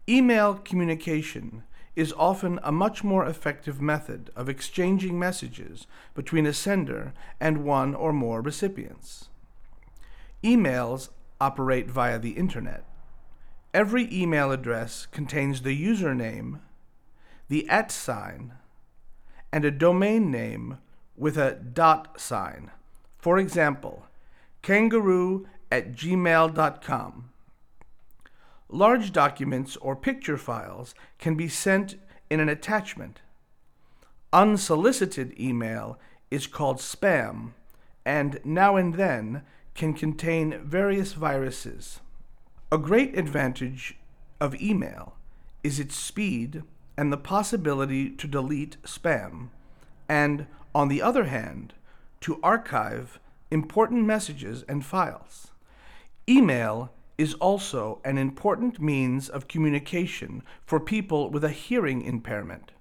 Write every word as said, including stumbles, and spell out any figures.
Email communication is often a much more effective method of exchanging messages between a sender and one or more recipients. Emails operate via the Internet. Every email address contains the username, the at sign, and a domain name with a dot sign. For example, kangaroo at gmail dot com. Large documents or picture files can be sent in an attachment. Unsolicited email is called spam, and now and then can contain various viruses. A great advantage of email is its speed and the possibility to delete spam, and, on the other hand, to archive important messages and files. Email is also an important means of communication for people with a hearing impairment.